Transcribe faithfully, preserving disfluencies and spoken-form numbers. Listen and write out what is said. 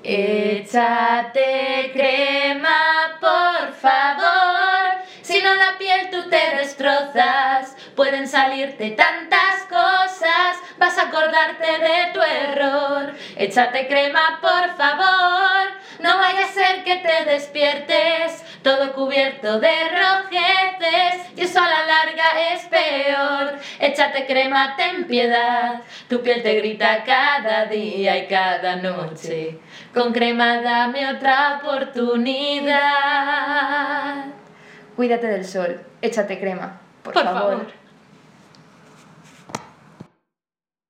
Échate crema, por favor. Si no, la piel tú te destrozas. Pueden salirte tantas cosas, vas a acordarte de tu error. Échate crema, por favor. No vaya a ser que te despiertes todo cubierto de rojeces, y eso a la larga es peor. Échate crema, ten piedad. Tu piel te grita cada día y cada noche. Con crema dame otra oportunidad. Cuídate del sol, échate crema, por, Por favor. favor.